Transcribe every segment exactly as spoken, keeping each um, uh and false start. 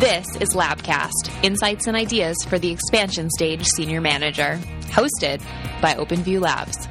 This is Labcast, insights and ideas for the expansion stage senior manager, hosted by OpenView Labs.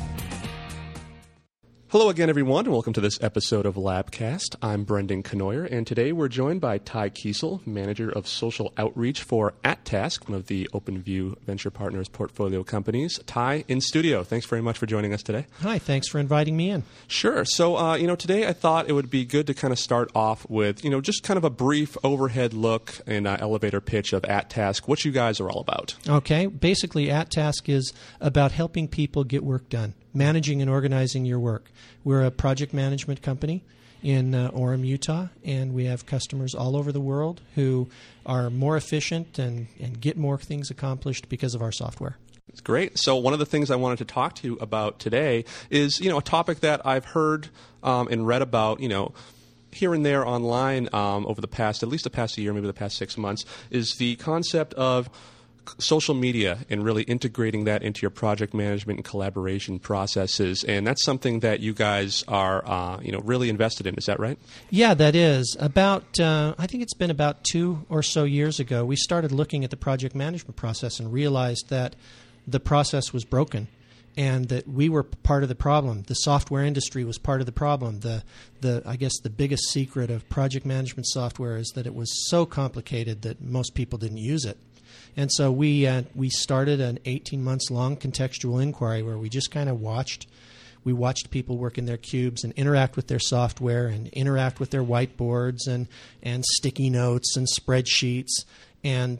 Hello again, everyone, and welcome to this episode of Labcast. I'm Brendan Knoyer, and today we're joined by Ty Kiesel, Manager of Social Outreach for AtTask, one of the OpenView Venture Partners portfolio companies. Ty, in studio. Thanks very much for joining us today. Hi, thanks for inviting me in. Sure. So, uh, you know, today I thought it would be good to kind of start off with, you know, just kind of a brief overhead look and uh, elevator pitch of AtTask, what you guys are all about. Okay. Basically, AtTask is about helping people get work done, managing and organizing your work. We're a project management company in uh, Orem, Utah, and we have customers all over the world who are more efficient and, and get more things accomplished because of our software. It's great. So one of the things I wanted to talk to you about today is, you know, a topic that I've heard um, and read about, you know, here and there online um, over the past, at least the past year, maybe the past six months, is the concept of social media and really integrating that into your project management and collaboration processes. And that's something that you guys are, uh, you know, really invested in. Is that right? Yeah, that is. About, uh, I think it's been about two or so years ago, we started looking at the project management process and realized that the process was broken and that we were part of the problem. The software industry was part of the problem. The, the, I guess the biggest secret of project management software is that it was so complicated that most people didn't use it. And so we uh, we started an eighteen months long contextual inquiry where we just kind of watched. We watched people work in their cubes and interact with their software and interact with their whiteboards and, and sticky notes and spreadsheets. And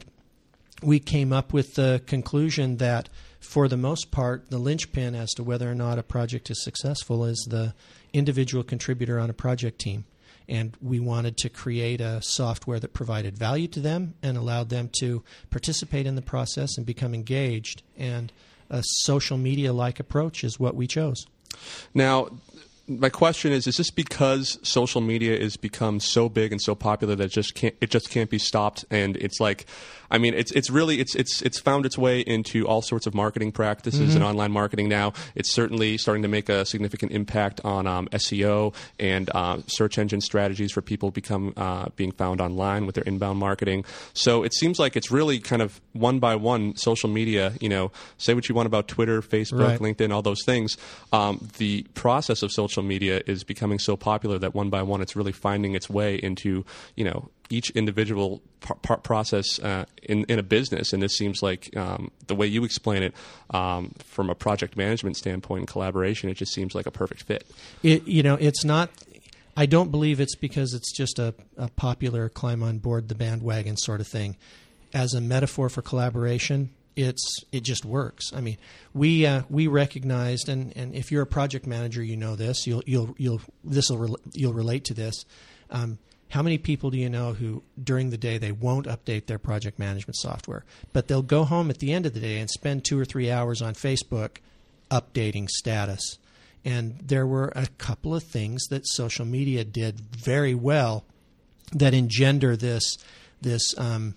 we came up with the conclusion that for the most part, the linchpin as to whether or not a project is successful is the individual contributor on a project team. And we wanted to create a software that provided value to them and allowed them to participate in the process and become engaged. And a social media-like approach is what we chose. Now, my question is, is this because social media has become so big and so popular that it just can't, it just can't be stopped? And it's like, I mean, it's it's really, it's it's it's found its way into all sorts of marketing practices mm-hmm. and online marketing now. It's certainly starting to make a significant impact on um, S E O and uh, search engine strategies for people become uh, being found online with their inbound marketing. So it seems like it's really kind of one by one social media, you know, say what you want about Twitter, Facebook, right. LinkedIn, all those things. Um, the process of social media is becoming so popular that one by one it's really finding its way into, you know, each individual par- par- process uh, in, in a business. And this seems like um, the way you explain it um, from a project management standpoint and collaboration, it just seems like a perfect fit. It, you know, it's not, I don't believe it's because it's just a, a popular climb on board the bandwagon sort of thing. As a metaphor for collaboration, it's it just works. I mean, we uh, we recognized, and, and if you're a project manager, you know this. You'll you'll you'll this will re- you'll relate to this. Um, how many people do you know who during the day they won't update their project management software, but they'll go home at the end of the day and spend two or three hours on Facebook updating status? And there were a couple of things that social media did very well that engender this this. Um,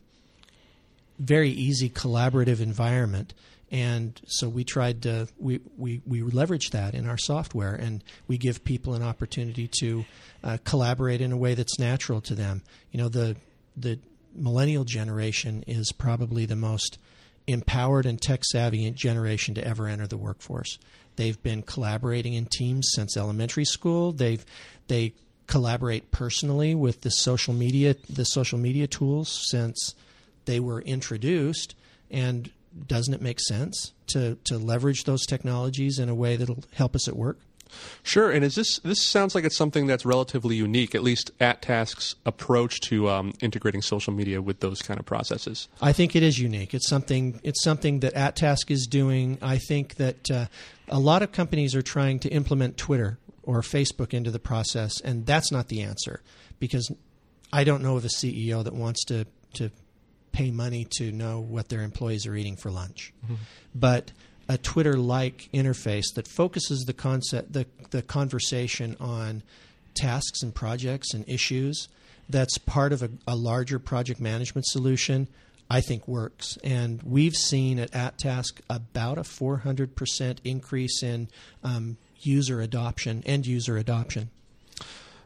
very easy collaborative environment. And so we tried to, we, we, we leverage that in our software, and we give people an opportunity to uh, collaborate in a way that's natural to them. You know, the the millennial generation is probably the most empowered and tech-savvy generation to ever enter the workforce. They've been collaborating in teams since elementary school. They've they collaborate personally with the social media the social media tools since they were introduced. And doesn't it make sense to, to leverage those technologies in a way that'll help us at work? Sure. And is this this sounds like it's something that's relatively unique, at least AtTask's approach to um, integrating social media with those kind of processes? I think it is unique. It's something it's something that AtTask is doing. I think that uh, a lot of companies are trying to implement Twitter or Facebook into the process, and that's not the answer, because I don't know of a C E O that wants to to pay money to know what their employees are eating for lunch. Mm-hmm. But a Twitter-like interface that focuses the concept, the, the conversation on tasks and projects and issues that's part of a, a larger project management solution, I think works. And we've seen at AtTask about a four hundred percent increase in um, user adoption, end user adoption.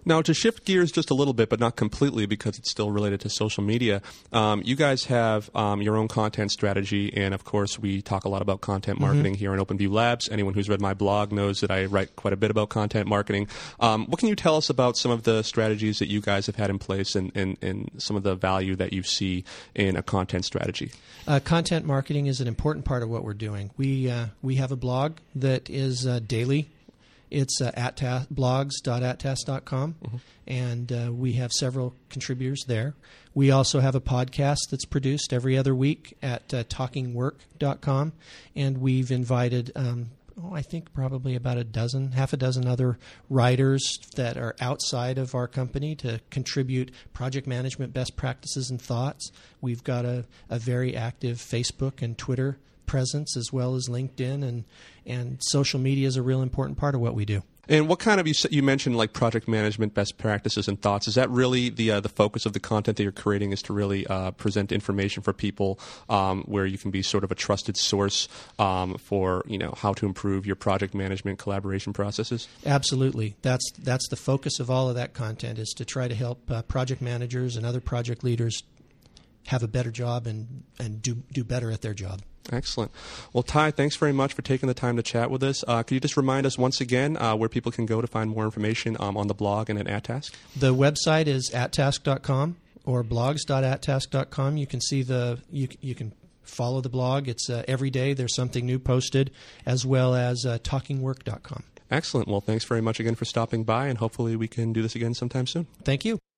Now, to shift gears just a little bit, but not completely because it's still related to social media, um, you guys have um, your own content strategy, and of course, we talk a lot about content marketing mm-hmm. here in OpenView Labs. Anyone who's read my blog knows that I write quite a bit about content marketing. Um, what can you tell us about some of the strategies that you guys have had in place and, and, and some of the value that you see in a content strategy? Uh, content marketing is an important part of what we're doing. We, uh, we have a blog that is uh, daily. It's uh, at ta- blogs dot attas dot com, mm-hmm. and uh, we have several contributors there. We also have a podcast that's produced every other week at uh, talking work dot com, and we've invited, um, oh, I think probably about a dozen, half a dozen other writers that are outside of our company to contribute project management best practices and thoughts. We've got a, a very active Facebook and Twitter presence, as well as LinkedIn, and and social media is a real important part of what we do. And what kind of, you you mentioned like project management best practices and thoughts. Is that really the uh, the focus of the content that you're creating, is to really uh, present information for people um, where you can be sort of a trusted source um, for, you know, how to improve your project management collaboration processes? Absolutely. That's that's the focus of all of that content, is to try to help uh, project managers and other project leaders have a better job and, and do do better at their job. Excellent. Well, Ty, thanks very much for taking the time to chat with us. Uh, could you just remind us once again uh, where people can go to find more information um, on the blog and at AtTask? The website is at task dot com or blogs dot at task dot com. You can see the you you can follow the blog. It's uh, every day there's something new posted, as well as uh, talking work dot com. Excellent. Well, thanks very much again for stopping by, and hopefully we can do this again sometime soon. Thank you.